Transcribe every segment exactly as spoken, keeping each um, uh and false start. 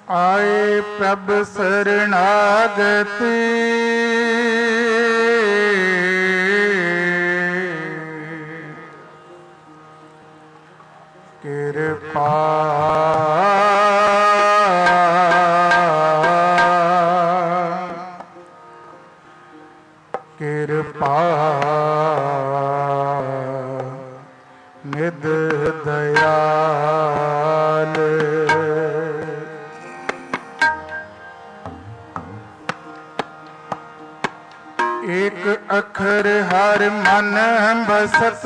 आए प्रभ शरणागति कृपा कृपा निध दयाल। एक अखर हर मन बसत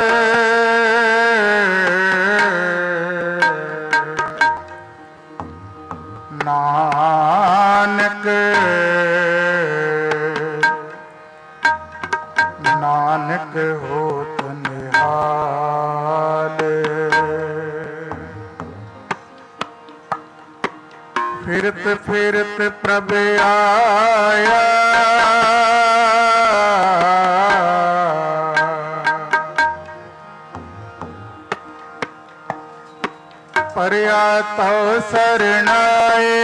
नानक नानक होत निहाल। फिरत फिरत प्रभ आया परया तो सरनाए।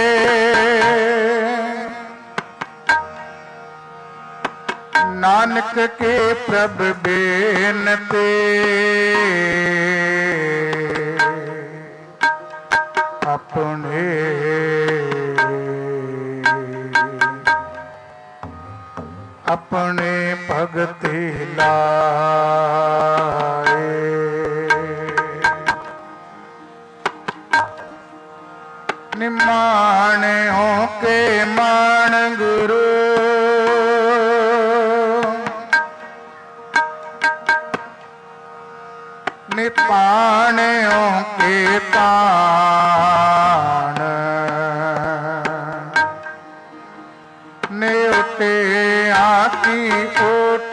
नानक के प्रभ बेनते अपने अपने भगति लाए। निमाने हो के मान गुरु निपाने हो के तान नेउटे आकी ओट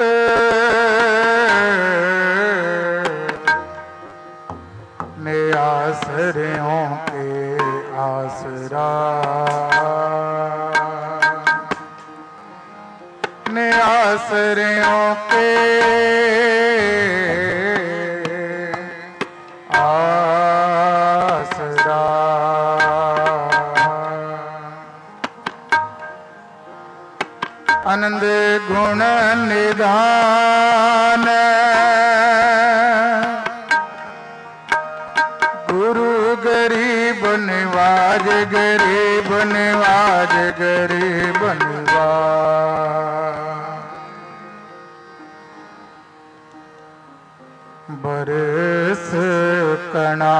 ने आसरियों के आसरा ने आसरियों के आसरा। आनंद गुण निधान गुरु गरीब निवाज गरीब निवाज गरीब निवाज। बरस कणा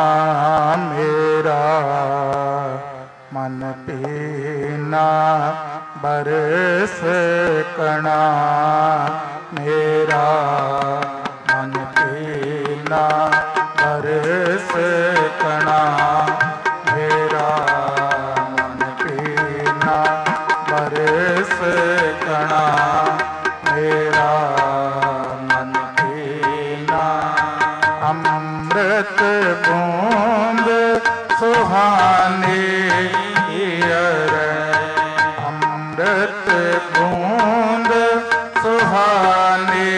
मेरा मन पीना बरस कणा मेरा मन पीना बरस कणा मेरा मन पीना बरस कणा मेरा मन पीना। अमृत बूंद सुहानी अमृत बूंद सुहानी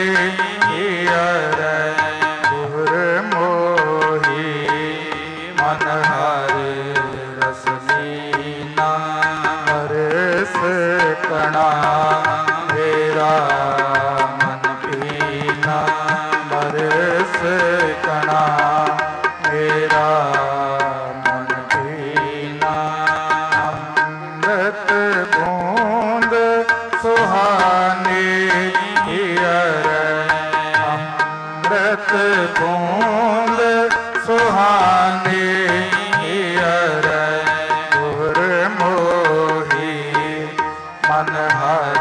गुर मोही मन हरे रस लीना बरस कणा मेरा मन पीना बरस कणा मेरा मन पीना। अमृत बूंद सुहानी अमृत बूंद सुहानी गुर मोही मन हर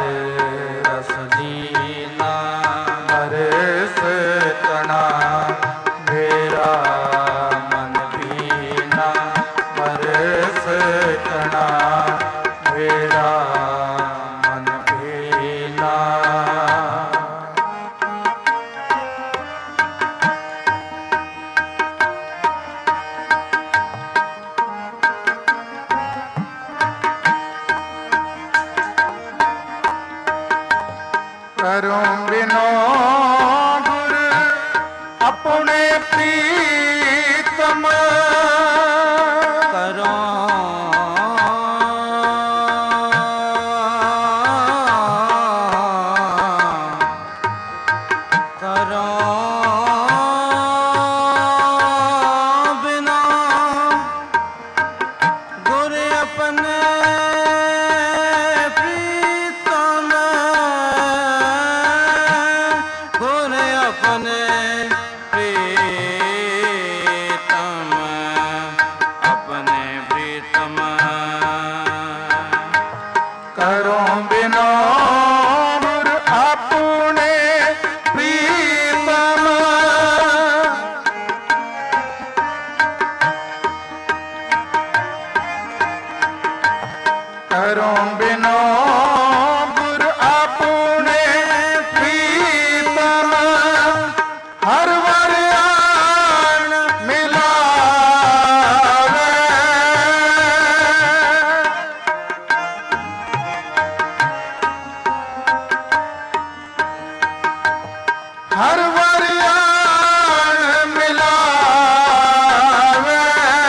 प्रीतम करो बिनो गुर अपने प्रीतम करो बिनो गुर अपने प्रीतम हर वर आन मिलावे हर वर आन मिलावे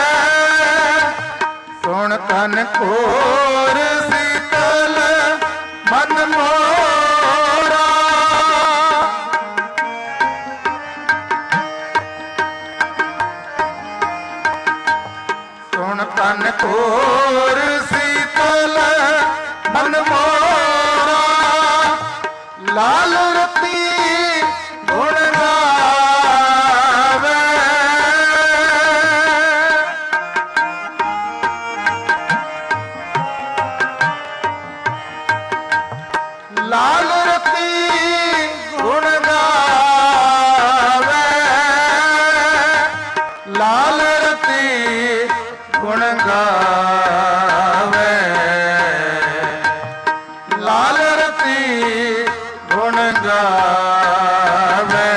सुन तन कोर शीतल मन मोरा सुन तन कोर शीतल मन मोरा लाल रती गुण गावे लाल रती गुण गावे लाल रती गुण गावे लाल रती गुण गावे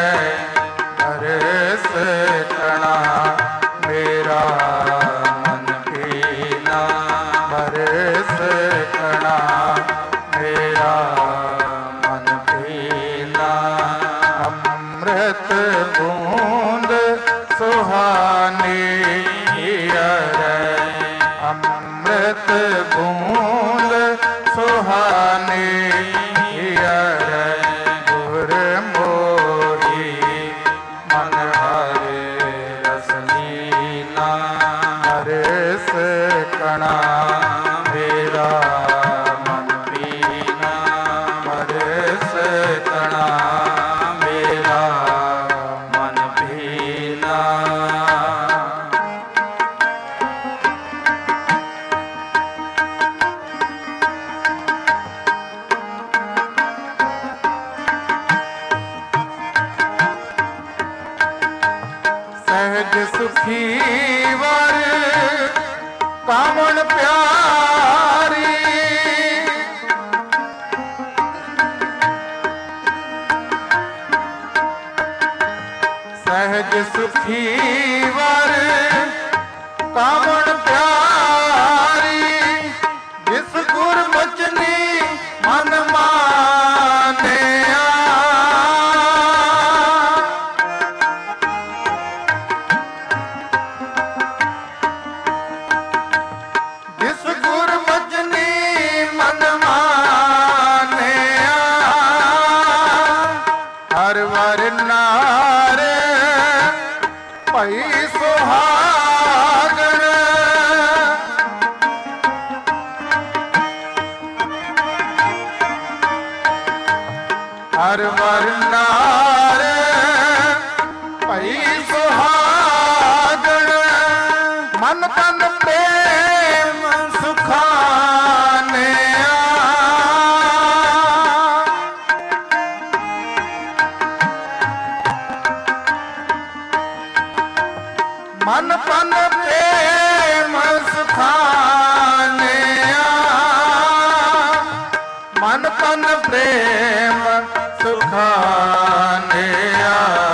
हरस कणा मेरा मन पीना हरस कणा मेरा मन पीना अमृत बूंद सुहानी अरे अमृत बूंद सुहानी अरे गुर मोही मन हरे रस लीला हरस कणा मेरा मन पीना हरस कणा मेरा मन पीना सहज सुखी वर कामन प्यारी सहज सुखी वर कामन प्यारी जिस गुर बचनी मन मानिया जिस गुर बचनी मन मानिया हर वर नारे भई सुहागण हर वर नारे भई सुहागण मन तन प्रेम सुखानिया मन तन प्रेम सुखानिया मन तन प्रेम सुखानिया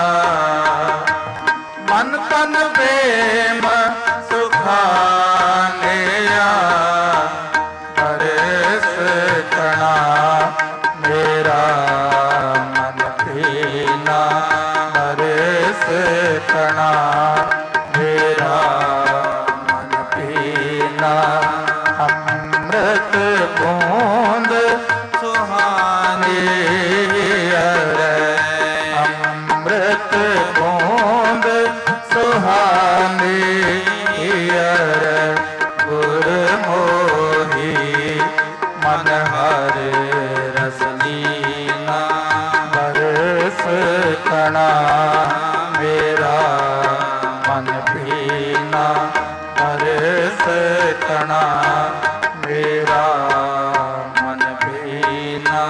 मन तन प्रेम सुखानिया हरस कणा मेरा मन पीना हरस कणा मेरा मन पीना अमृत बूंद सुहानी अरे अमृत बूंद सुहानी अरे गुर मोही मन हरे रस लीला हरस कणा मेरा मन पीना हरे ਬਰਸਤਣਾ ਮੇਰਾ ਮਨ ਭੀਨਾ।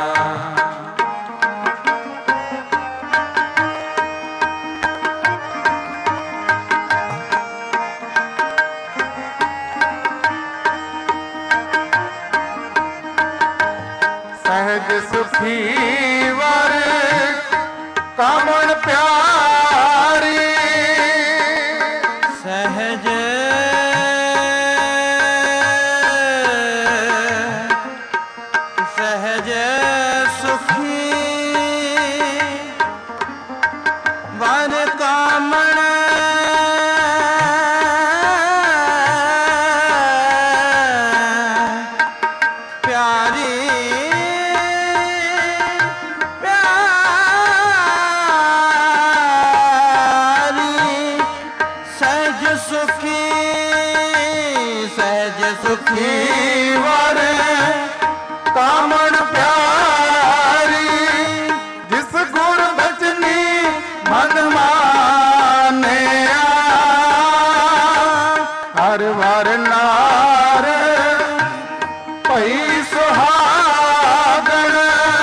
ਸਹਿਜ ਸੁਖੀ ਵਰ ਕਾਮਣ ਪਿਆਰੀ, ਸਹਿਜ ਸਹਿਜ ਸੁਖੀ ਵਰ ਕਾਮਣ ਪਿਆਰੀ, ਸੁਖੀ ਸਹਿਜ ਸੁਖੀ ਵਰ ਕਾਮਣ ਪਿਆਰੀ, ਜਿਸ ਗੁਰ ਬਚਨੀ ਮਨ ਮਾਨਿਆ, ਹਰ ਵਰ ਨਾਰ ਭਈ ਸੁਹਾਗਣ,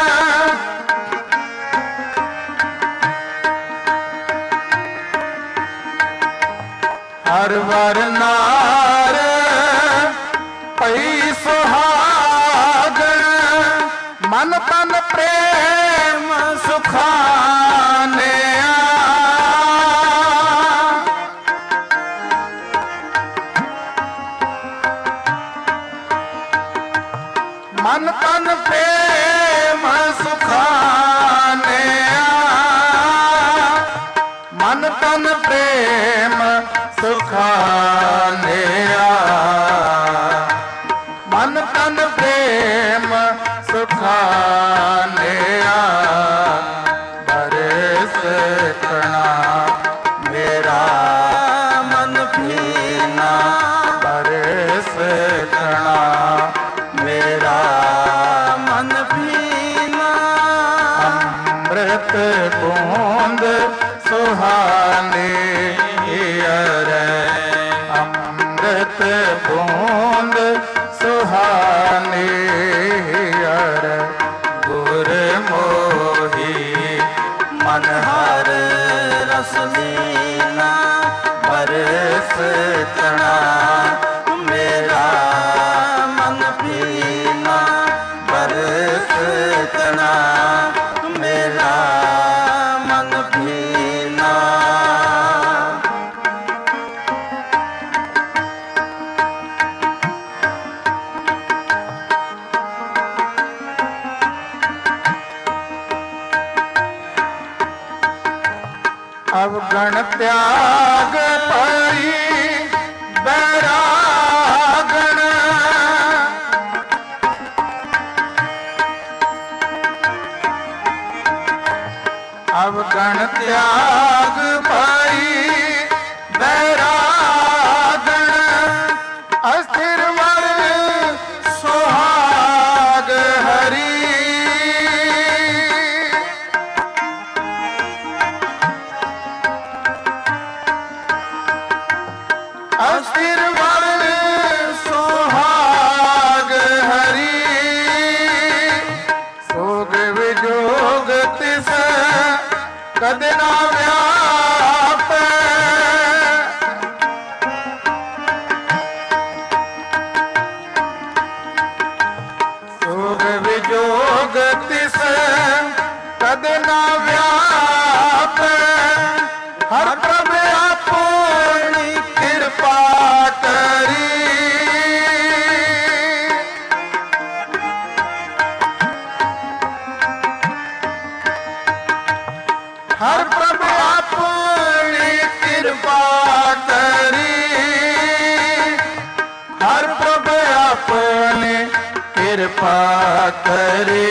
ਹਰ ਵਰ ਨਾਰ ਭਈ ਸੁਹਾਗਣ, ਮਨ ਤਨ ਪ੍ਰੇਮ ਸੁਖਾਨਿਆ, ਮਨ ਤਨ ਪ੍ਰੇਮ ਸੁਖਾਨਿਆ, ਮਨ ਤਨ ਪ੍ਰੇਮ ਸੁਖਾਨਿਆ, ਮਨ ਤਨ ਪ੍ਰੇਮ ਸੁਖਾਨਿਆ, ਬਰਸਤਣਾ ਮੇਰਾ ਮਨ ਭੀਨਾ, ਬਰਸਤਣਾ ਮੇਰਾ ਮਨ ਭੀਨਾ, ਅੰਮ੍ਰਿਤ ਬੂੰਦ ਸੁਹਾਨੀ ਅਰੈ, ਅੰਮ੍ਰਿਤ ਬੂੰਦ ਸੁਹਾਨੀ ਅਰੈ, ਗੁਰ ਮੋਹੀ ਮਨ ਹਰ ਰਸ ਲੀਨਾ, ਬਰਸਤਣਾ ਮੇਰਾ ਮਨ ਭੀਨਾ, ਬਰਸਤਣਾ ਮੇਰਾ ਮਨ ਭੀਨਾ। ਅਵਗਣ ਤਿਆਗ ਪਈ ਬੈਰਾਗਣ, ਅਵਗਣ ਤਿਆਗ ਪਈ ਬੈਰਾਗਣ, ਅਸਥਿਰ ਵਰ ਸੁਹਾਗ ਹਰੀ, ਅਸਥਿਰ ਵਰ ਸੁਹਾਗ ਹਰੀ, ਸੋਗ ਵਿਜੋਗ ਤਿਸ ਕਦੇ ਨਾ ਵਿਆਪੈ, ਸੋਗ ਵਿਜੋਗ ਤਿਸ ਕਦੇ ਨਾ ਵਿਆਪੈ, ਹਰ ਪ੍ਰਭ ਆਪਣੀ ਕਿਰਪਾ ਕਰੀ, ਹਰ ਪ੍ਰਭ ਆਪਣੀ ਕਿਰਪਾ ਕਰੀ, ਹਰ ਪ੍ਰਭ ਆਪਣੀ ਕਿਰਪਾ ਕਰੀ,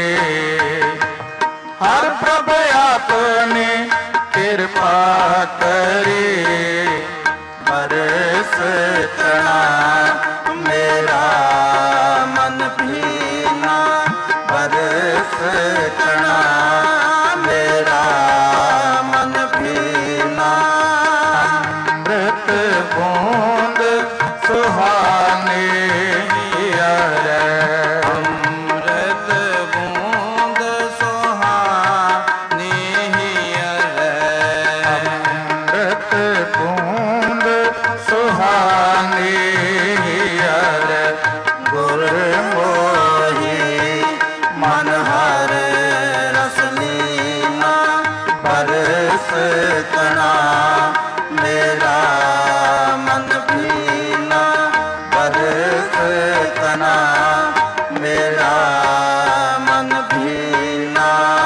ਹਰ ਪ੍ਰਭ ਆਪਣੀ ਕਿਰਪਾ ਕਰੀ, ਬਰਸਤਣਾ ਮੇਰਾ ਮਨ ਭੀਨਾ, ਬਰਸਤਣਾ ਮੇਰਾ ਮਨ ਭੀਨਾ, ਅੰਮ੍ਰਿਤ ਬੂੰਦ ਸੁਹਾਨੀ ਅਰੇ ਅੰਮ੍ਰਿਤ ਬੂੰਦ ਸੁਹਾਨੀ ਅਰੇ ਅੰਮ੍ਰਿਤ ਬੂੰਦ ਸੁਹਾਨੀ ਅਰੇ ਗੁਰ ਮੋਹੀ ਮਨ ਹਰ ਰਸ ਲੀਨਾ ਬਰਸ ਤਣਾ ਮੇਰਾ ਮਨ ਪੀਨਾ ਬਰਸ ਤਨਾ ਮੇਰਾ ਮਨ ਪੀਨਾ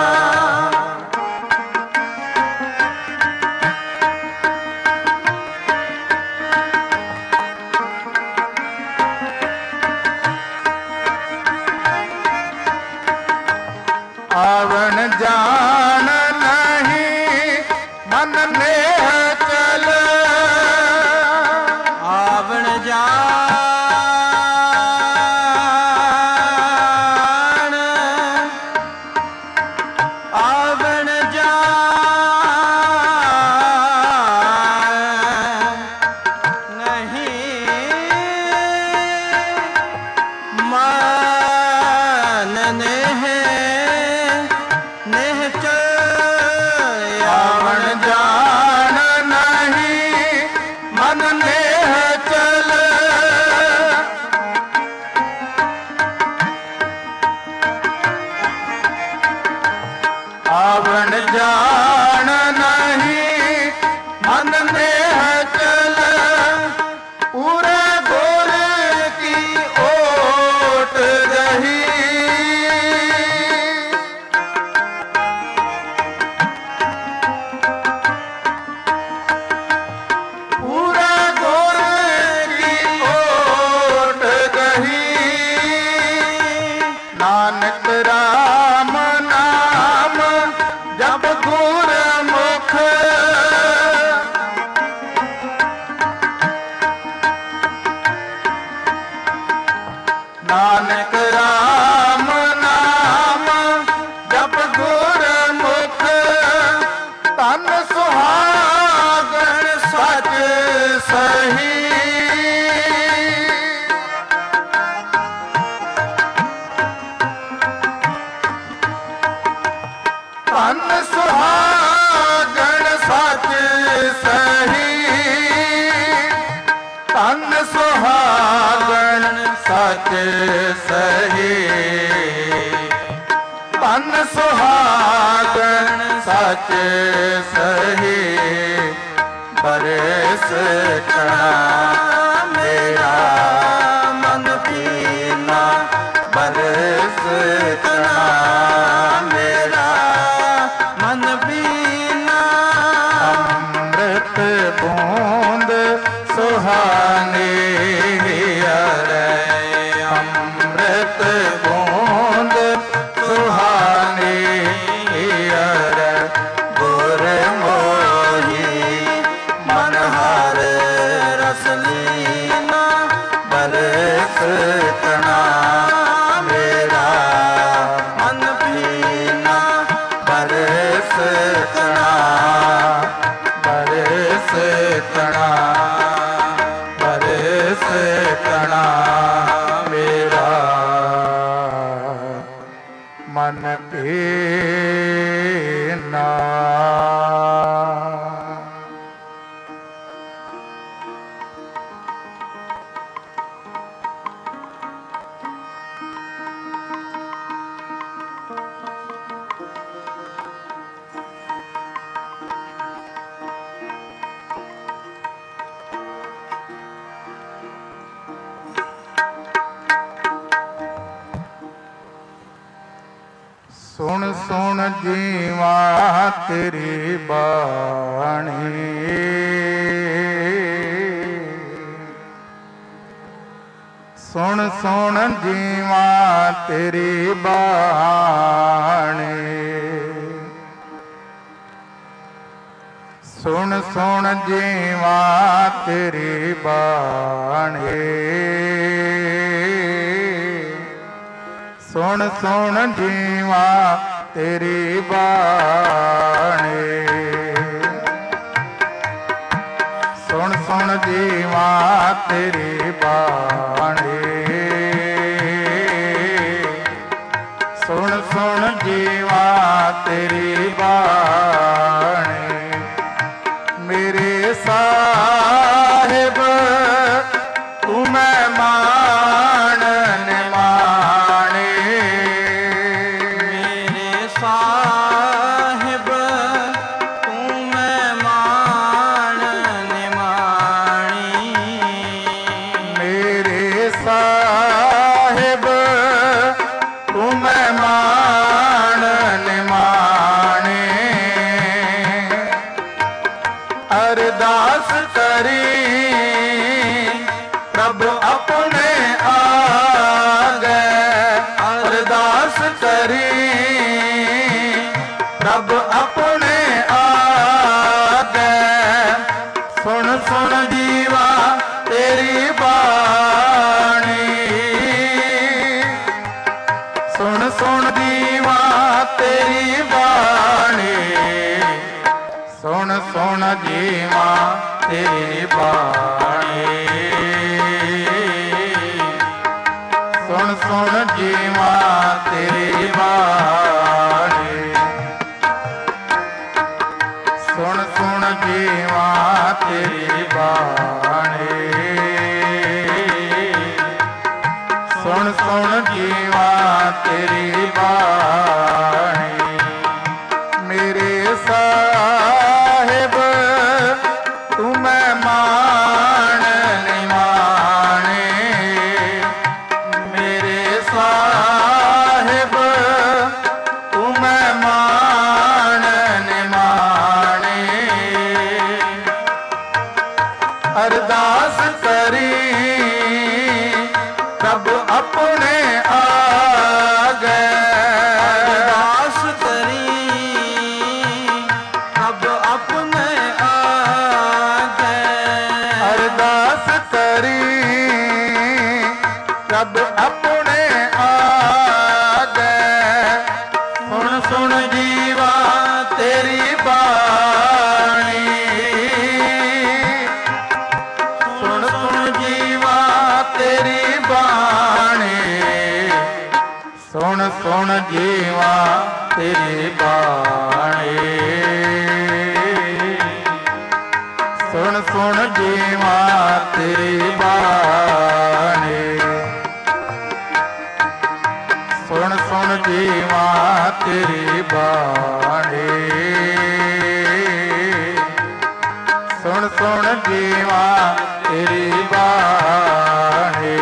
ਆਵਣ ਜਾਣ ਨਹੀਂ ਮਨ ਨੇਹ ਚਲ ਆਵਣ ਜਾਣ ਆਵਣ ਜਾਣ ਨਹੀਂ ਮਨ ਨੇਹ ਨੇਹ ਚਲ ਆਵਣ ਜਾਣ ਨਹੀਂ ਮਨ ਨੇਹ ਚਲ ਆਵਣ ਜਾਣ ਨਹੀਂ ਮਨ ਨੇਹ ਚਲ ਪੂਰੇ ਗੁਰ ਕੀ ਓਟ ਗਹੀ ਪੂਰਾ ਗੁਰ ਕੀ ਓਟ ਗਹੀ ਨਾਨਕ ਰਾਮ ਨਾਮ ਜਪ ਗੁਰ ਮੁਖ ਨਾਨਕ ਰਾਮ ਨਾਮ ਜਪ ਗੁਰ ਮੁਖ ਤਨ ਸੁਹਾਗਣ ਸਚ ਸਹੀ ਤਨ ਸੁਹਾਗਣ ਸਚ ਸਹੀ ਤਨ ਸੁਹਾਗਣ ਸਚ ਸਹੀ ਤਨ ਸੁਹਾਗਣ ਸਚ ਸਹੀ ਬਰਸ ਕਣਾ ਮੇਰਾ ਮਨ ਪੀਨਾ ਬਰਸ ਤਨਾ ਮੇਰਾ ਮਨ ਪੀਨਾ ਅੰਮ੍ਰਿਤ ਬੂੰਦ ਸੁਹਾਨੀ ਅਰੇ ਅੰਮ੍ਰਿਤ ਬੂੰਦ ਸੁਹਾਨੀ ਅਰੇ ਗੁਰ ਮੋਹੀ ਮਨ ਹਰ ਰਸ ਲੀਨਾ ਬਰਸ ਤਣਾ ਮੇਰਾ ਮਨ ਪੀਨਾ ਬਰਸ ਤਣਾ ਬਰਸ ਤਣਾ ਬਰਸ ਤਣਾ ਮੇਰਾ ਮਨ ਪੀਨਾ ਸੁਣ ਸੁਣ ਜੀਵਾ ਤੇਰੀ ਬਾਣੀ ਸੁਣ ਸੁਣ ਜੀਵਾ ਤੇਰੀ ਬਾਣੀ ਸੁਣ ਸੁਣ ਜੀਵਾ ਤੇਰੀ ਬਾਣੀ ਸੁਣ ਸੁਣ ਜੀਵਾ ਤੇਰੀ ਬਾਣੀ ਸੁਣ ਸੁਣ ਜੀਵਾ ਤੇਰੀ ਬਾਣੀ, ਸੁਣ ਸੁਣ ਜੀਵਾ ਤੇਰੀ ਬਾਣੀ। ਮੇਰੇ ਸਾਹਿਬ ਤੂੰ ਮਹਿਮਾਨ ਨਿਮਾਣੇ, ਮੇਰੇ ਸਾਹਿਬ ਤੂੰ ਮਹਿਮਾਨ ਨਿਮਾਣੀ, ਮੇਰੇ ਸਾਹਿਬ ਤੂੰ ਮਹਿਮਾਨ ਨਿਮਾਣੇ। ਅਰਦਾਸ ਕਰੀ ਪ੍ਰਭ ਆਪਣੇ ਆਗੇ, ਅਰਦਾਸ ਕਰੀ ਪ੍ਰਭ ਆਪਣੇ ਆਗੇ। ਸੁਣ ਸੁਣ ਜੀਵਾ ਤੇਰੀ ਬਾਣੀ, ਸੁਣ ਸੁਣ ਜੀਵਾ ਤੇਰੀ ਬਾਣੀ, ਸੁਣ ਸੁਣ ਜੀਵਾ ਤੇਰੀ ਬਾਣੀ, ਸੁਣ ਸੁਣ ਜੀਵਾ ਤੇਰੀ ਬਾਣੀ, ਸੁਣ ਸੁਣ ਜੀਵਾ ਤੇਰੀ ਬਾਣੀ, ਸੁਣ ਸੁਣ ਜੀਵਾ ਤੇਰੀ ਬਾਣੀ। ਮੇਰੇ ਸਾਹਿਬ ਤੂੰ ਮਹਿਮਾਨ ਨਿਮਾਣੇ, ਮੇਰੇ ਸਾਹਿਬ ਤੂੰ ਮਹਿਮਾਨ ਨਿਮਾਣੇ। ਅਰਦਾਸ ਕਰੀ ਪ੍ਰਭ ਆਪਣੇ ਆਗੇ, ਅਰਦਾਸ ਕਰੀ ਪ੍ਰਭ ਆਪਣੇ ਆਗੇ, ਅਰਦਾਸ ਕਰੀ ਪ੍ਰਭ ਆਪਣੇ ਆਗੇ। ਸੁਣ ਸੁਣ ਜੀਵਾ ਤੇਰੀ ਬਾਣੀ, ਸੁਣ ਸੁਣ ਜੀਵਾ ਤੇਰੀ ਬਾਣੀ, ਸੁਣ ਸੁਣ ਜੀਵਾ ਤੇਰੀ ਬਾਣੀ, ਸੁਣ ਸੁਣ ਜੀਵਾ ਤੇਰੀ ਬਾਣੀ, ਸੁਣ ਸੁਣ ਜੀਵਾ ਤੇਰੀ ਬਾਣੀ, ਸੁਣ ਸੁਣ ਜੀਵਾ ਤੇਰੀ ਬਾਣੀ।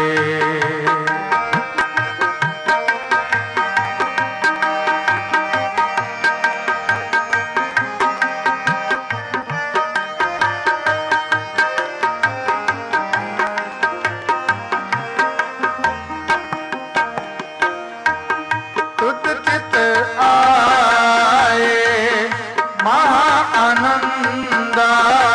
ਤੁਧ ਚਿਤ ਆਏ ਮਹਾ ਆਨੰਦਾ,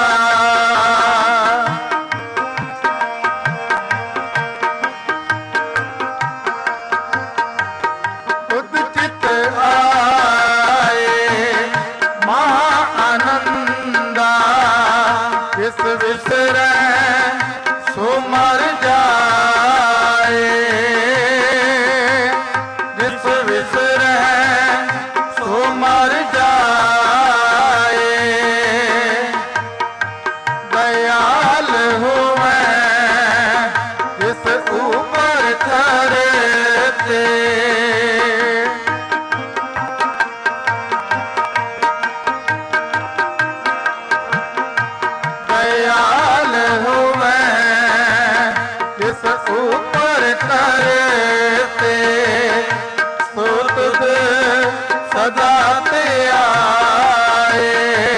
ਤੁਧ ਚਿਤ ਆਏ ਮਹਾ ਆਨੰਦਾ। ਜਿਸ ਵਿਸਰੈ ਸੋ ਮਰ ਜਾਏ, ਜਿਸ ਵਿਸਰੈ ਸੋ ਮਰ ਜਾਏ। ਦਇਆਲ ਹੋਵੇ ਜਿਸ ਉਪਰ ਧਰਤੇ, ਦਇਆਲ ਹੋਵੇ ਜਿਸ ਉਪਰ ਧਰਤੇ। ਸੋ ਤੁਧ ਸਦਾ ਤੇ ਆਏ,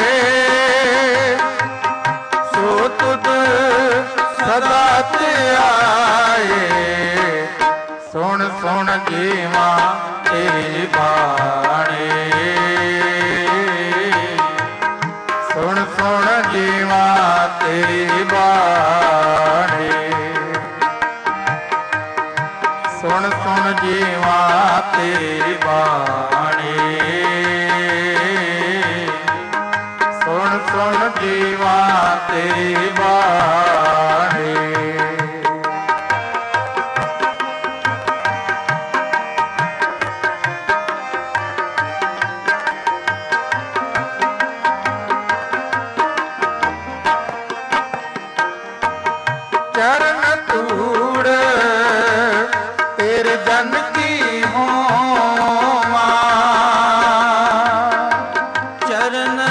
ਸੋ ਤੁਧ ਸਦਾ ਤੇ ਆਏ। ਸੁਣ ਸੁਣ ਜੀਵਾ ਤੇਰੀ ਬਾਣੀ, ਸੁਣ ਸੁਣ ਜੀਵਾ ਤੇਰੀ ਬਾਣੀ, ਸੁਣ ਸੁਣ ਜੀਵਾ ਤੇਰੀ ਬਾਣੀ, ਸੁਣ ਸੁਣ ਜੀਵਾ ਤੇਰੀ ਬਾਣੀ। ਚਰਨ ਧੂੜ ਤੇਰੇ ਜਨ ਕੀ ਹੋਵਾਂ, ਚਰਨ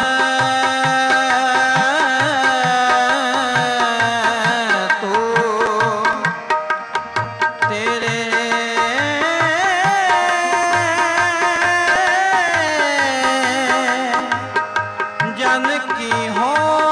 ਤੋ ਤੇਰੇ ਜਨ ਕੀ ਹੋਵਾਂ,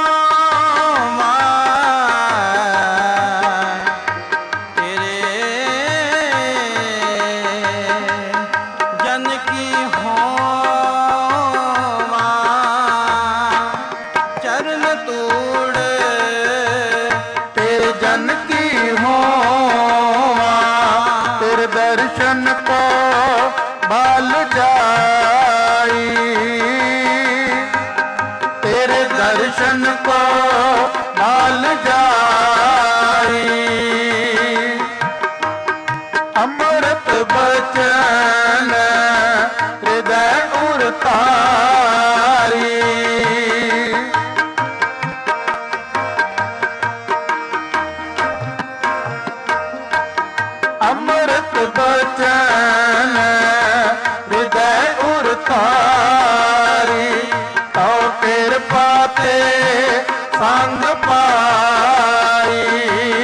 दर्शन को बाल जाई, तेरे दर्शन को बाल जाई। अमृत बचन हृदय उरतारी, अमृत बचन हृदय उरतारी। तो कृपा ते संग पाई,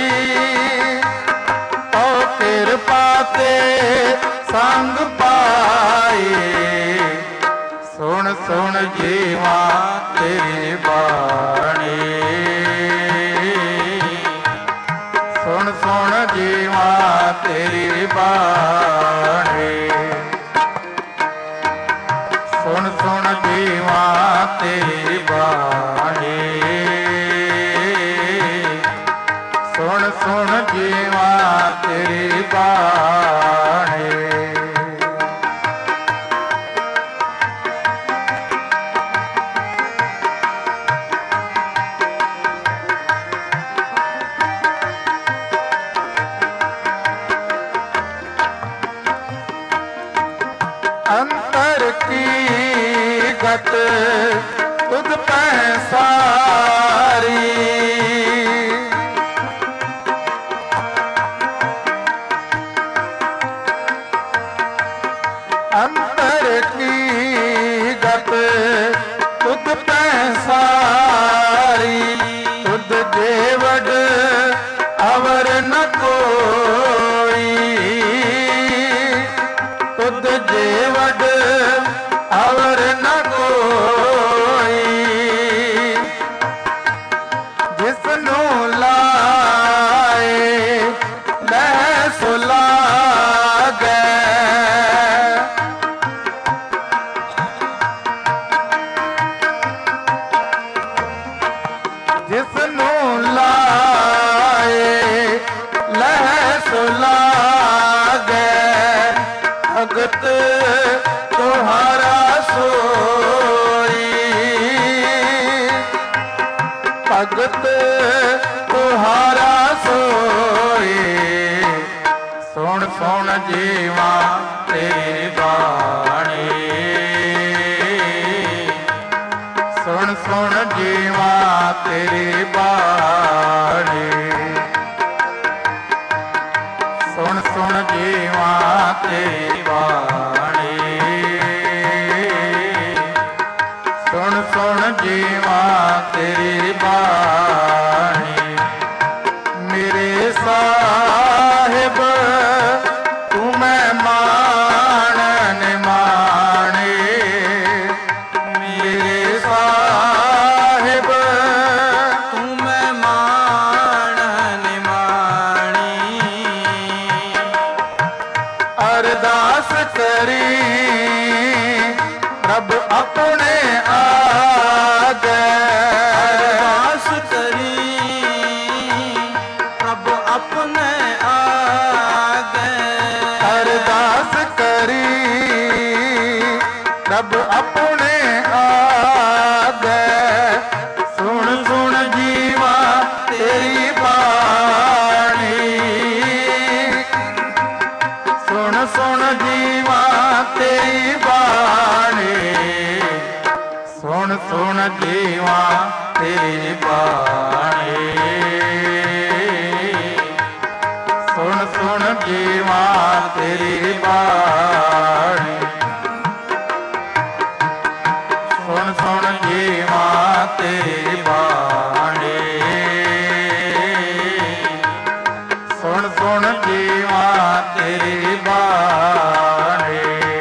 तो कृपा ते संग पाई। सुन सुन जीवा तेरी बाणी, सुन सुन जीवा तेरी बाणी। सुन सुन जीवा तेरी बाणी, सुन सुन जीवा तेरी बाणी। अंतर की गत तुझ पे सारी, अंतर की गत तुझ पे सारी। तुझ जेवड़ अवर न कोई, तुझ जेवड़ अवर न कोई। जिसनू लाए लह सुलागे, जिसनू लाए लह सुलागे। भगत तुहारा सोई, भगत तुहारा सोई। सुन सुन जीवा तेरी बाणी, सुन सुन जीवा तेरी बाणी। सुन सुन जीवा तेरी बाणी, सुन सुन जीवा तेरी बाणी। मेरे साहिब तू मैं मान निमाणे, मेरे साहिब तू मैं मान निमाणी। अरदास करी रब अपने आगे, अरदास करी रब अपने आगे। अरदास करी रब अपने आगे। सुन सुन ਜੀਵਾ ਤੇਰੀ ਬਾਣੀ ਸੁਣ ਸੁਣ ਜੀਵਾ ਤੇਰੀ ਬਾਣੀ ਸੁਣ ਸੁਣ ਜੀਵਾ ਤੇਰੀ ਬਾਣੀ ਸੁਣ ਸੁਣ ਜੀਵਾ ਤੇਰੀ ਬਾਣੀ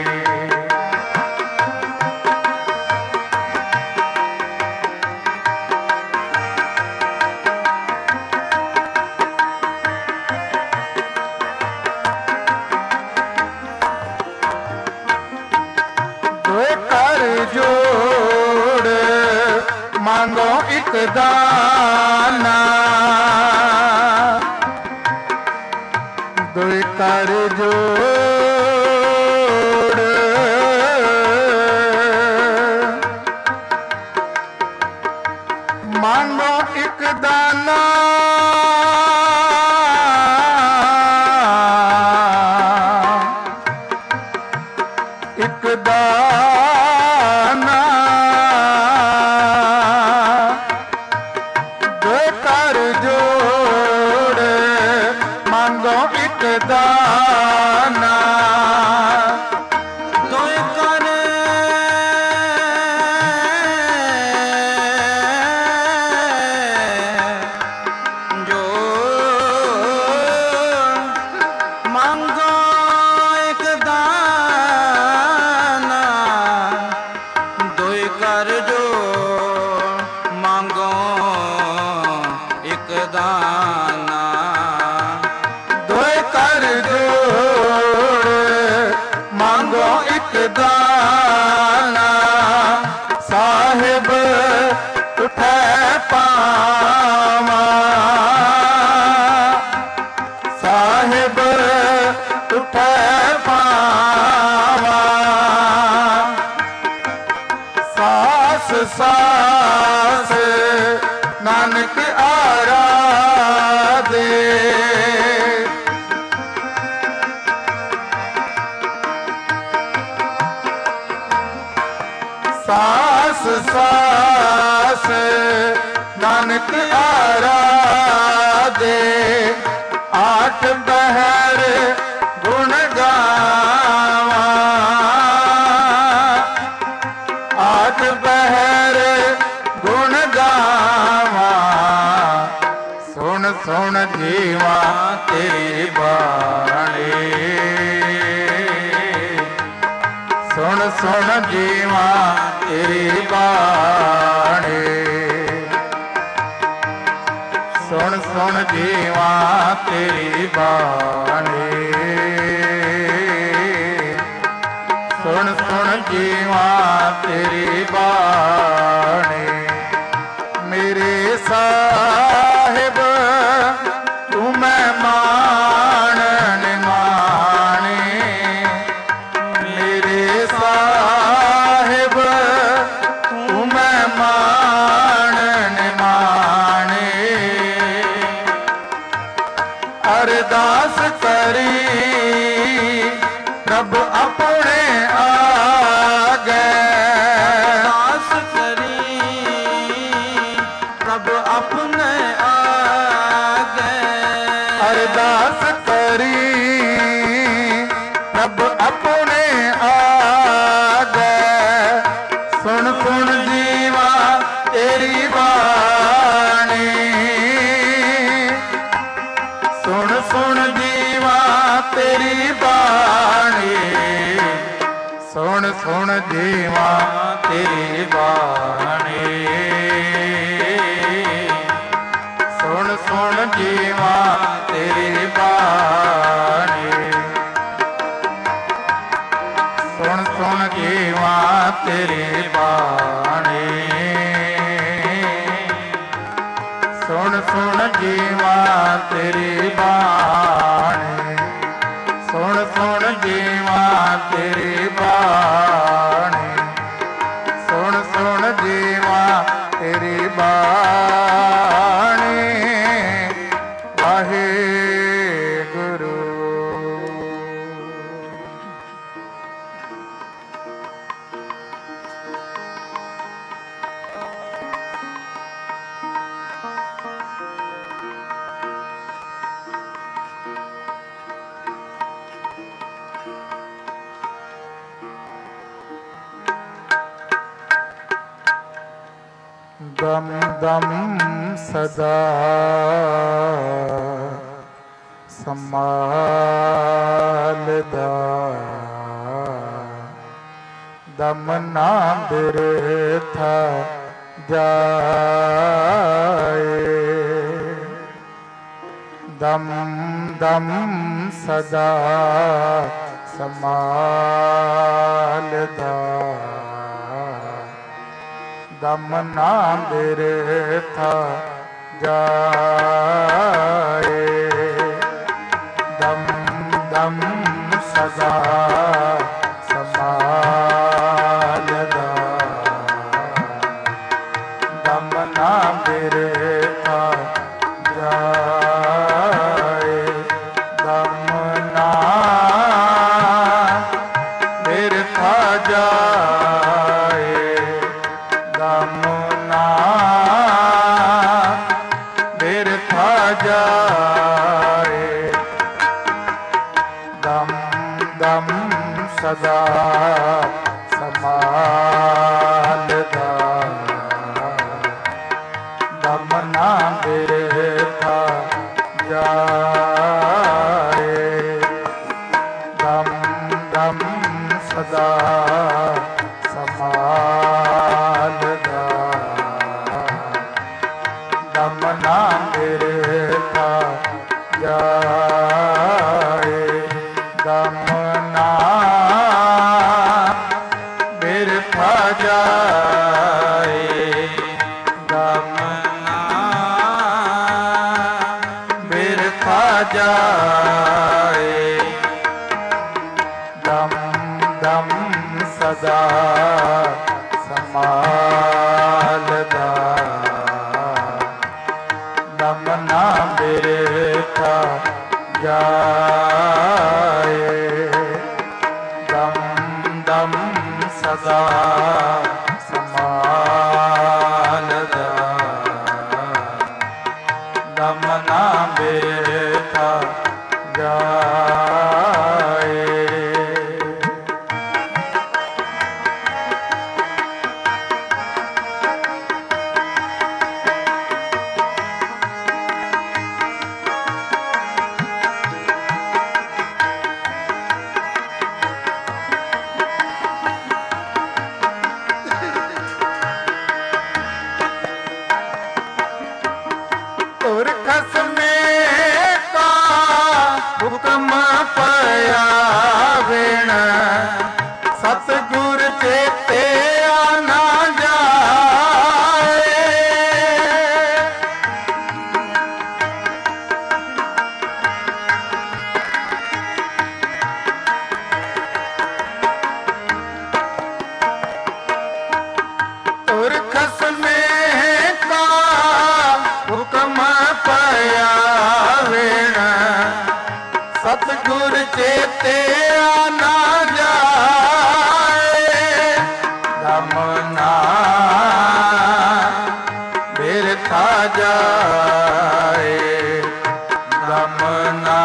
ਜੋੜ ਮੰਗੋ ਇੱਕ ਦਾਨਾ ਦੁਇ ਕਰ ਜੋੜ ਮੰਗੋ ਇੱਕ ਦਾਨਾ ਇੱਕ ਦਾਨਾ ਦੋ ਕਰ ਜੋੜ ਮੰਗੋ ਇੱਕ ਦਾਨਾ ਦੋਇ ਕਰ ਜੋੜ ਮੰਗੋ ਇੱਕ ਦਾਨਾ ਦੋਇ ਕਰ ਜੋੜ ਮੰਗੋ ਇੱਕ ਦਾਨਾ ਦੋਇ ਕਰ ਜੋੜ ਮੰਗੋ ਇੱਕ ਦਾਨਾ ਸਾਹਿਬ ਉਠੈ ਪਾਵਾ ਸਾਹਿਬ ਉਠੈ ਪਾਵਾ ਸਾਸ ਸਾਸ ਨਾਨਕ ਆਰਾਧੇ ਸਾਸ ਸਾਸ ਨਾਨਕ ਆਰਾਧੇ ਆਠ ਬਹਿਰ ਗੁਣ ਗਾਵਾ ਆਠ ਬਹਿਰ ਗੁਣ ਗਾਵਾ ਸੁਣ ਸੁਣ ਜੀਵਾ ਤੇਰੀ ਬਾਣੀ ਸੁਣ ਸੁਣ ਜੀਵਾ ਤੇਰੀ ਬਾਣੀ ਸੁਣ ਸੁਣ ਜੀਵਾ ਤੇਰੀ ਬਾਣੀ ਸੁਣ ਸੁਣ ਜੀਵਾ ਤੇਰੀ ਬਾਣੀ ਮੇਰੇ ਸਾਹਿਬ ਤੂੰ ਮਹਿਮਾਨ ਨਿਮਾਣੇ ਮੇਰੇ ਸਾਹਿਬ ਤੂੰ ਮਹਿਮਾਨ ਨਿਮਾਣੇ ਅਰਦਾਸ ਕਰੀ ਰੱਬ ਆਪਣੇ ਆਗੇ ਅਰਦਾਸ ਕਰੀ ਪ੍ਰਭ ਆਪਣੇ ਆਗੇ ਅਰਦਾਸ ਕਰੀ ਰੱਬ ਆਪਣੇ ਆਗੇ ਸੁਣ ਸੁਣ ਜੀਵਾ ਤੇਰੀ ਬਾਣੀ ਸੁਣ ਸੁਣ ਜੀਵਾ ਤੇਰੀ ਬਾਣੀ ਸੁਣ ਸੁਣ ਜੀਵਾ ਤੇਰੀ ਬਾਣੀ ਸੁਣ ਸੁਣ ਜੀਵਾ ਤੇਰੀ ਬਾਣੀ ਸੁਣ ਸੁਣ ਜੀਵਾ ਤੇਰੀ ਬਾਣੀ ਸੁਣ ਸੁਣ ਜੀਵਾ ਤੇਰੀ ਬਾਣੀ ਸੁਣ ਸੁਣ ਜੀਵਾ ਤੇਰੀ ਬਾਣੀ ਸੁਣ ਸੁਣ ਜੀਵਾ ਤੇਰੀ ਬਾਣੀ ਵਾਹਿਗੁਰੂ। ਦਮ ਸਦਾ ਸੰਭਾਲਦਾ, ਦਮ ਨਾ ਬਿਰਥਾ ਜਾਏ। ਦਮ ਦਮ ਸਦਾ ਸੰਭਾਲਦਾ, ਦਮ ਨਾ ਬਿਰਥਾ ਜਾਏ। ਦਮ ਦਮ ਸਦਾ ਸੰਭਾਲਦਾ, ਦਮ ਨਾ ਬਿਰਥਾ ਜਾਏ। ਦਮ ਨਾ ਬਿਰਥਾ ਜਾਏ, ਦਮ ਨਾ ਬਿਰਥਾ ਜਾਏ। ਦਮ ਦਮ ਸਦਾ ਸੰਭਾਲਦਾ, ਦਮ ਨਾ ਬਿਰਥਾ ਜਾਏ। ਦਮ ਦਮ ਸਦਾ ਸੰਭਾਲਦਾ, ਦਮ ਨਾ ਬਿਰਥਾ ਜਾਏ। ਦਮ ਨਾ ਬਿਰਥਾ ਜਾਏ, ਦਮ ਨਾ ਬਿਰਥਾ ਜਾਏ। ਦਮ ਦਮ ਸਦਾ ਸੰਭਾਲਦਾ, ਦਮ ਨਾ ਬਿਰਥਾ ਜਾਏ। ਦਮ ਦਮ ਸਦਾ ਸੰਭਾਲਦਾ, ਦਮ ਨਾ ਬਿਰਥਾ ਜਾਏ। ਤੁਰ ਖਸਮੇ ਕਾ ਹੁਕਮ ਪਿਆ ਵਿਣ, ਸਤਿਗੁਰ ਚੇਤੇ ਨਾ ਜਾਏ। ਤੁਰ ਖਸਮੇ ਕਾ ਹੁਕਮ ਪਿਆ ਵਿਣ, ਸਤਿਗੁਰ ਚੇਤੇ ਨਾ ਜਾਏ। ਦਮ ਨਾ ਬਿਰਥਾ ਜਾਏ, ਦਮ ਨਾ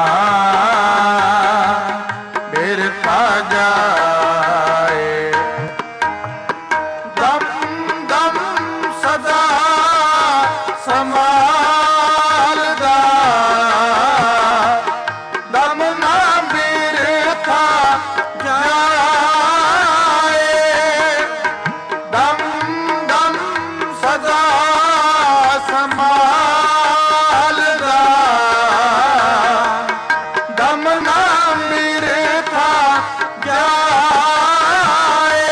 ਬਿਰਥਾ ਜਾਏ। ਦਮ ਦਮ ਸਦਾ ਸੰਭਾਲਦਾ, ਦਮ ਨਾ ਬਿਰਥਾ ਜਾਏ। ਦਮ ਦਮ ਸਦਾ ਸੰਭਾਲਦਾ, ਦਮ ਨਾ ਬਿਰਥਾ ਜਾਏ।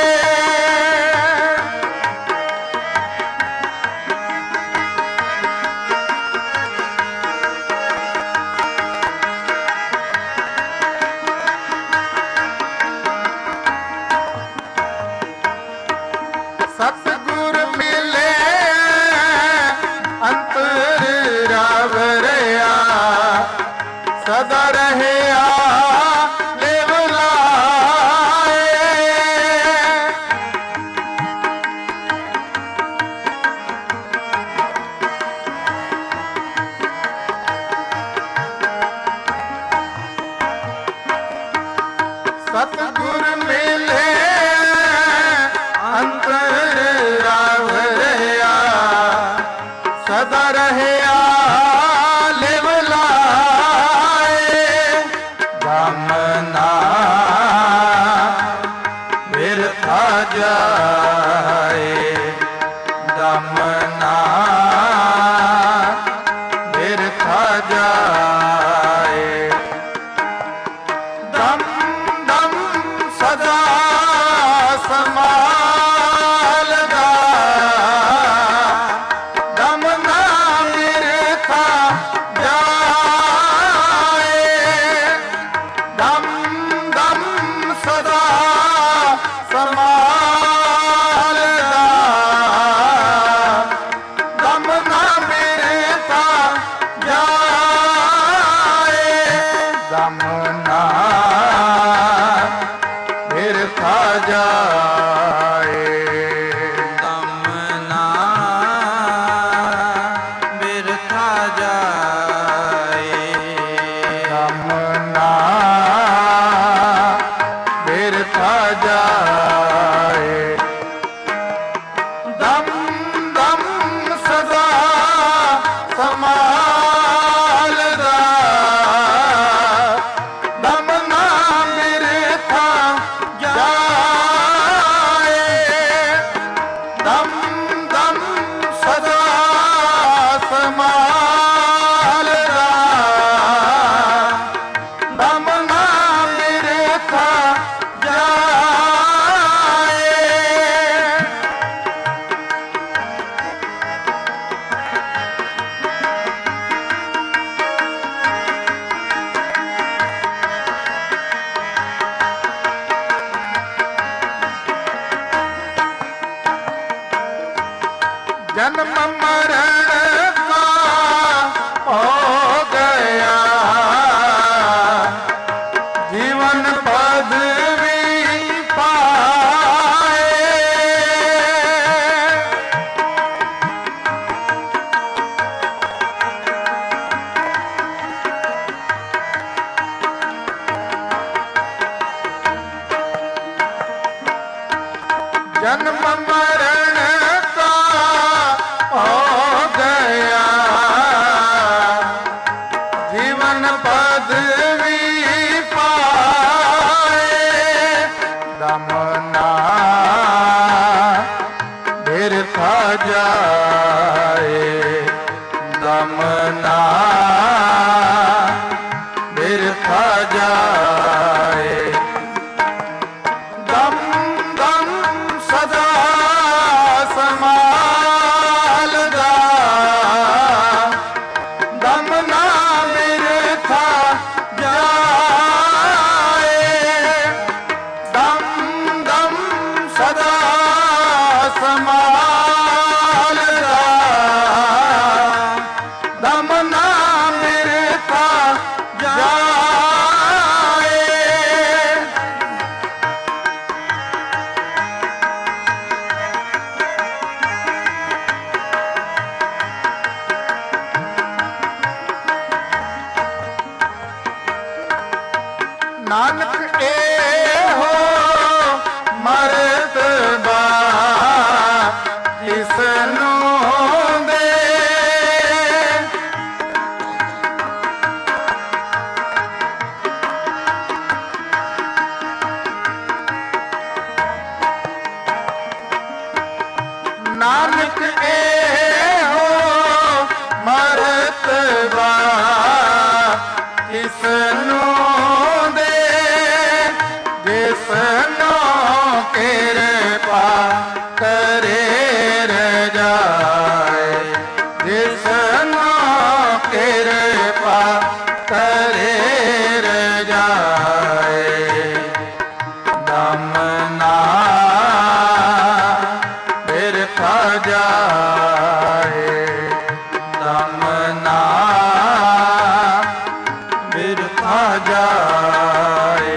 ਸਤਿਗੁਰ ਮਿਲੇ ਅੰਤਰ ਰਵ ਰਿਆ, ਸਦਾ ਰਹਿਆ ਲਿਵ ਲਾਏ। ਸਤਿਗੁਰ ਮਿਲੇ ਅੰਤਰ ਰਵ ਰਿਆ, ਦਮ ਨਾ ਬਿਰਥਾ ਜਾਏ ਦਮ ਨਾ ਬਿਰਥਾ ਜਾਏ ਦਮ ਨਾ ਬਿਰਥਾ ਜਾਏ ਦਮ ਦਮ ਸਦਾ ਸੰਭਾਲਦਾ ਦਮ ਨਾ ਬਿਰਥਾ ਜਾਏ ਦਮ ਦਮ ਸਦਾ ਸੰਭਾਲਦਾ ਦਮ ਨਾ ਬਿਰਥਾ ਜਾਏ जन्म मरण का हो गया जीवन पदवी पाए जन्म मरण का हो गया जीवन पदवी पाए दम ना बिरथा जाए दम ना बिरथा जाए दम दम सदा संभालदा दम ना बिरथा जाए दम दम सदा संभालदा दम ना बिरथा जाए नानक एहो मरतबा जिसनु दे नानक एहो मरतबा जिसनु दे जिसनो किरपा करे रजाए जिसनो किरपा करे रजाए दम ना बिरथा जाए दम ना बिरथा जाए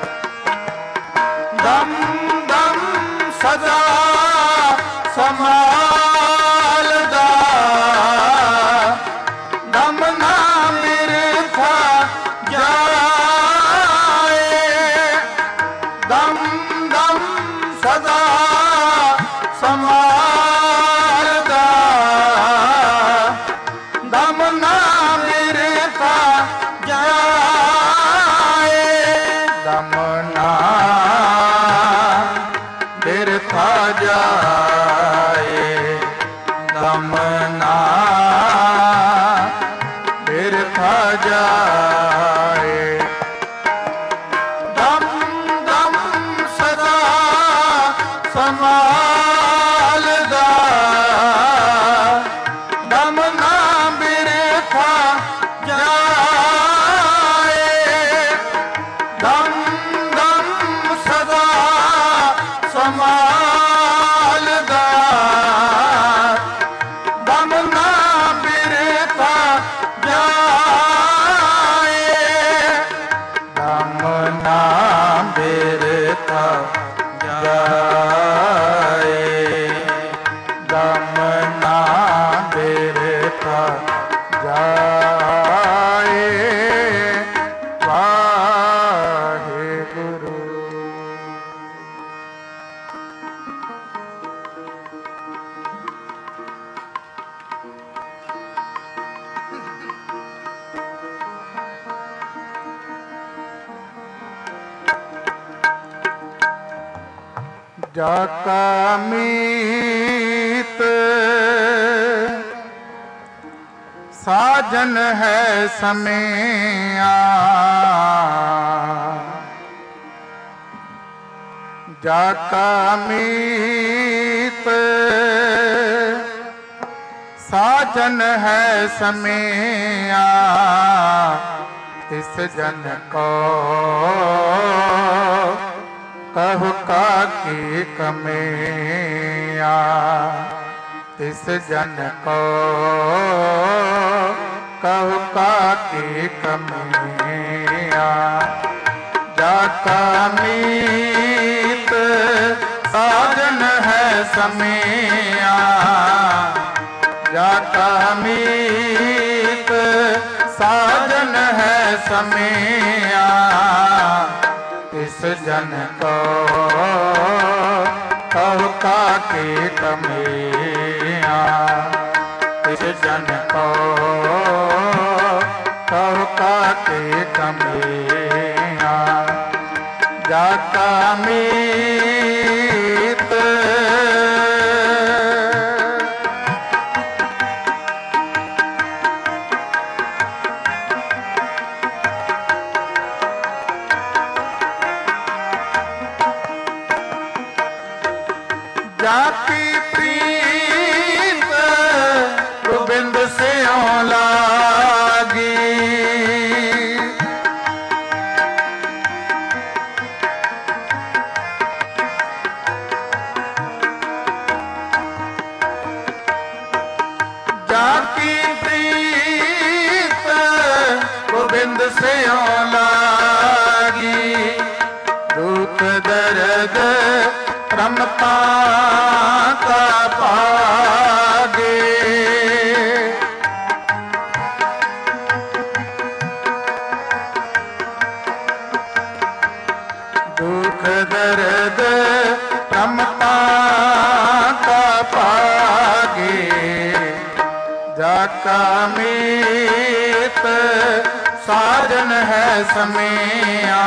दम दम सदा संभालदा दम ना बिरथा जाए दम दम सदा संभालदा दम ना बिरथा जाए जाका मीत साजन है समेया, जाका मीत साजन है समेया, इस जन को कहु का की कमेया, इस जन को कहु का की कमेया। जाका मीत साजन है समेया, जाका मीत साजन है समेया, इस जन को कहु का की कमेया, इस जन को कहु का की कमेया। जाका मीत जाकी प्रीत गोविंद से लागी, जाकी प्रीत गोविंद से लागी, दुख दर्द रमता का पागे, दुख दर्द रमता का पागे। जाका मीत साजन है समेया,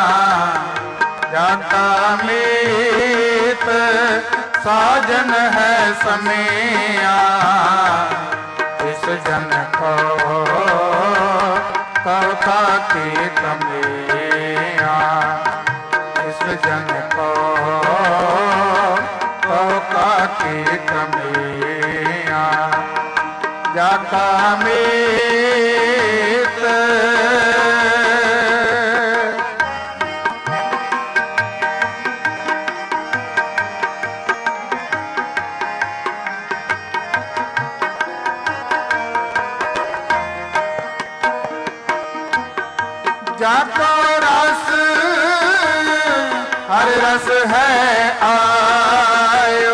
जाका मीत साजन है समेया, इस जन को कहु का की कमेया, इस जन को कहु का की कमेया। जाका मीत जाको रस हर रस है आयो,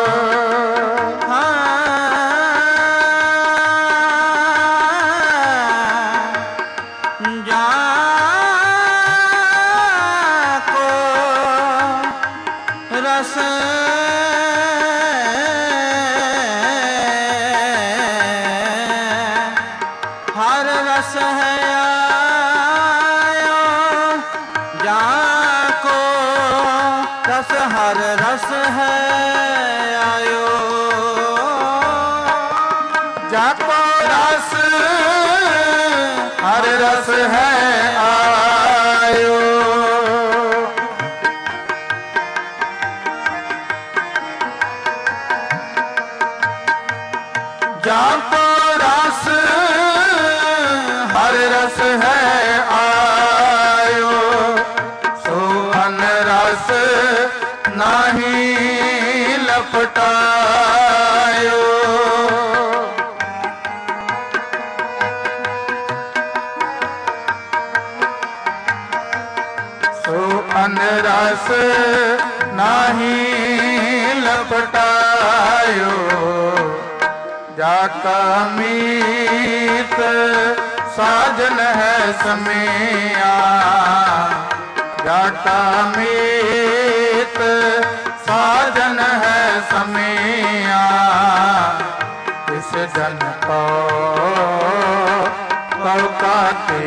जाको रस हर रस है आयो, जाको रस हर रस है आयो, जाको रस हर रस है आयो, जाको रस हर रस है आयो, सो अन रस नाही लपटायो, सो अन रस नाही लपटायो। जाका मीत साजन है समेया, जाका मीत साजन है समेया, इस जन को कहु का की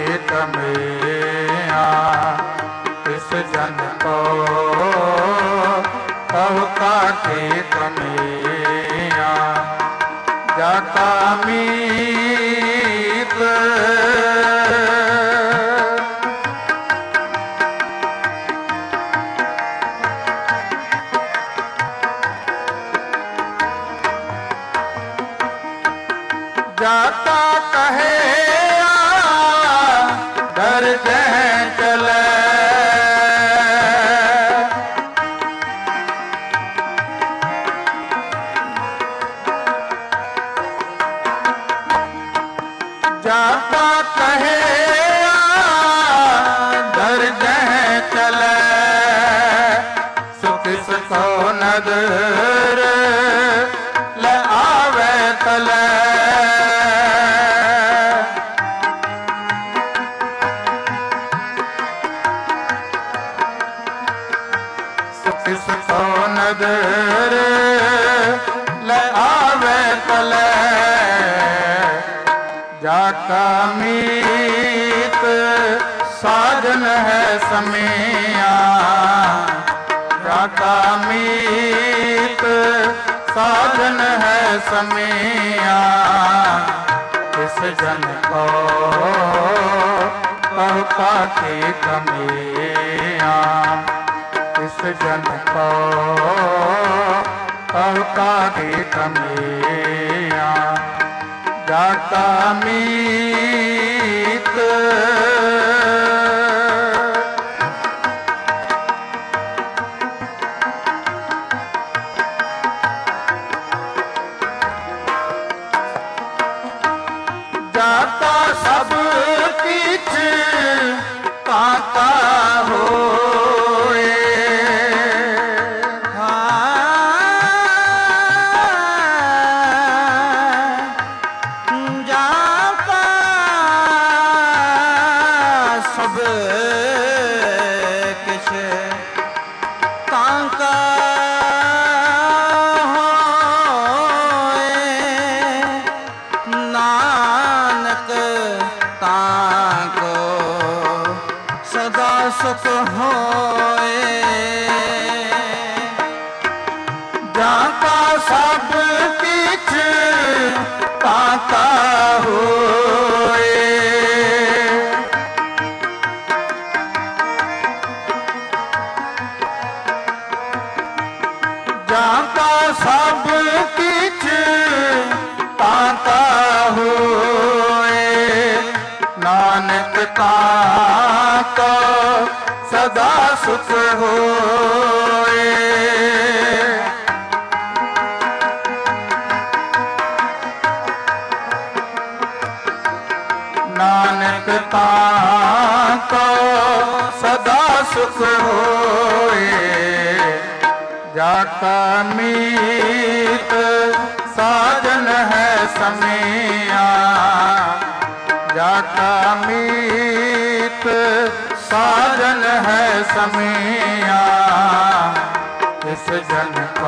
कमेया, इस जन को कहु काटे कमिया जाता मीत जाता कहे घर जह चले जाता कहे घर जह चले सुख सुखो नदर ले आवे तले सुख नदर ले आवे तले जाका मीत साजन है समिया जाका मीत साजन है समिया इस जन को कह काटे कमिया इस जन को कह काटे कमिया जाता मीत जाता सब किछ काता होए सुख होए जाता सब किछ पाता होए जाता सब किछ पाता होए नानक ताको सदा सुख होए नानक ताको सदा सुख होए जाका मीत साजन है समिया जाका मीत साजन है समिया इस जन को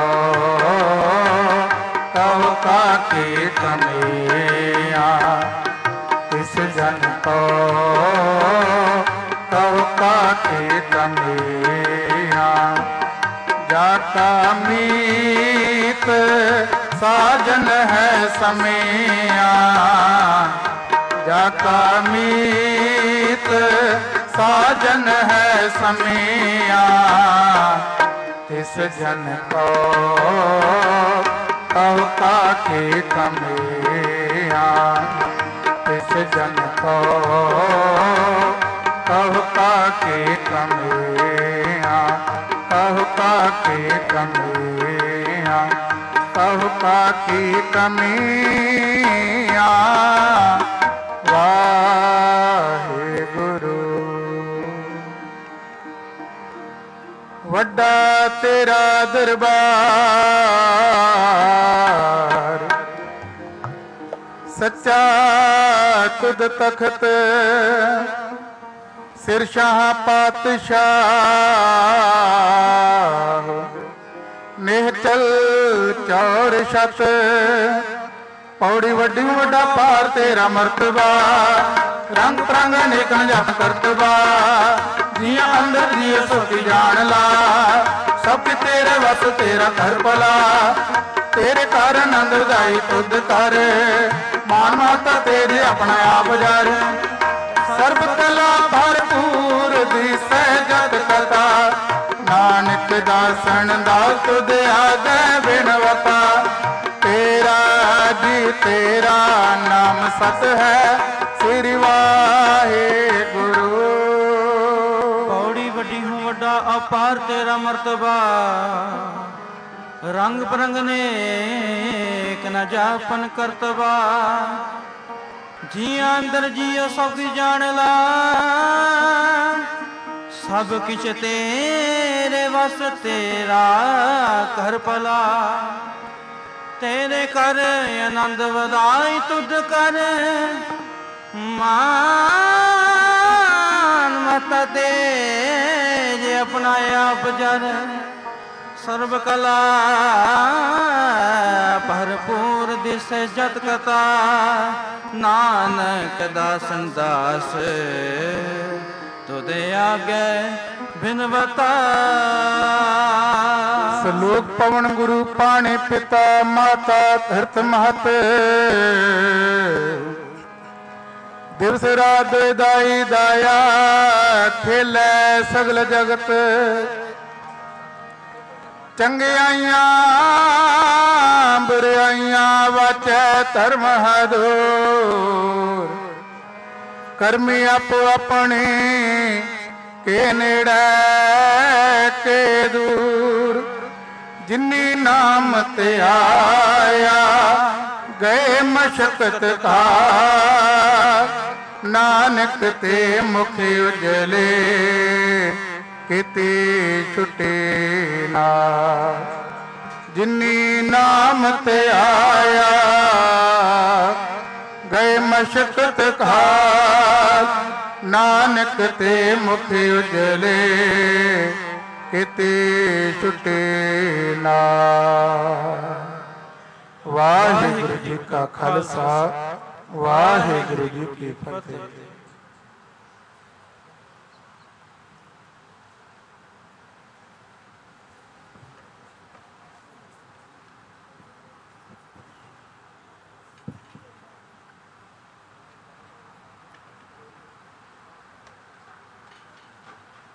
कह काटे कमिया इस जन को कह काटे कमिया जाता मीत साजन है समिया जाता मीत साजन है समिया इस जन को कह काटे कमिया इस जन को कह काटे कमिया कह काटे कमिया कह काटे कमिया वाहे गुरु वड्डा तेरा दरबार सच्चा तुद तखत सिर शाह पातशाह निहचल चौर छत पौड़ी वड्डी वड्डा पार तेरा मर्तबा रंग तरंग निकल जा करतबा जिया अंदर जिए सोती जान ला ਸਭ ਤੇਰੇ ਵਸ ਤੇਰਾ ਘਰ ਭਲਾ, ਤੇਰੇ ਘਰ ਆਨੰਦ ਉਦਾਈ ਤੁਧ ਕਰ, ਮਾਨ ਮਾਤਾ ਤੇਰੇ ਆਪਣਾ ਆਪ ਜਰ, ਸਰਬ ਕਲਾ ਭਰਪੂਰ ਦੀ ਸਹਿਜਤ ਕਥਾ, ਨਾਨਕ ਦਾਸਨ ਦਾਸ ਤੁਧ ਆਗੇ ਬਿਨਵਤਾ, ਤੇਰਾ ਜੀ ਤੇਰਾ ਨਾਮ ਸਤ ਹੈ, ਸ੍ਰੀ ਵਾਹਿਗੁਰੂ। ਪੌੜੀ ਵੱਡੀ ਹੂੰ ਵੱਡਾ ਅਪਾਰ ਤੇਰਾ ਮਰਤਬਾ, ਰੰਗ ਬਰੰਗ ਨੇਕ ਨ ਜਾਪਨ ਕਰਤਬਾ, ਜੀ ਅੰਦਰ ਜੀਉ ਸਭ ਕੀ ਜਾਣ ਲਾ, ਸਭ ਕਿਛ ਤੇਰੇ ਵਸ ਤੇਰਾ ਘਰ ਭਲਾ, ਤੇਰੇ ਕਰ ਆਨੰਦ ਵਧਾਈ ਤੁਧ ਕਰ, ਮਾਨ ਮਤ ਤੇਜ ਆਪਣਾ ਆਪ ਜਰ, ਸਰਬ ਕਲਾ ਭਰਪੂਰ ਦਿਸ ਜਤ ਕਥਾ, ਨਾਨਕ ਦਾਸਨ ਦਾਸ ਤੁਧ ਆਗੇ ਬਿਨਵਤਾ। ਸਲੋਕ ਪਵਨ ਗੁਰੂ ਪਾਣੀ ਪਿਤਾ ਮਾਤਾ ਧਰਤ ਮਹਤ, ਦਿਵਸ ਰਾਤ ਦਾਈ ਦਾਇਆ, ਖੇਲੇ ਸਗਲ ਜਗਤ, ਚੰਗਿਆਈਆਂ ਬੁਰਾਈਆਂ ਵਾਚੈ ਧਰਮ ਹਦੂਰ, ਕਰਮੀ ਆਪੋ ਆਪਣੇ ਕੇ ਨੇੜੇ ਕੇ ਦੂਰ, ਜਿਨੀ ਨਾਮ ਤੇ ਆਇਆ ਗਏ ਮਸ਼ਕਤ ਕਾ, ਨਾਨਕ ਤੇ ਮੁਖ ਉਜਲੇ ਕਿਤੇ ਛੁਟੇ ਨਾ, ਜਿਨੀ ਨਾਮ ਤੇ ਆਇਆ ਗਏ ਮਸ਼ਕਤ ਕਾ, ਨਾਨਕ ਤੇ ਮੁਖ ਉਜਲੇ ਕਿਤੇ ਛੁਟੇ ਨਾ। ਵਾਹਿਗੁਰੂ ਜੀ ਕਾ ਖਾਲਸਾ, ਵਾਹਿਗੁਰੂ ਜੀ ਕੀ ਫਤਿਹ।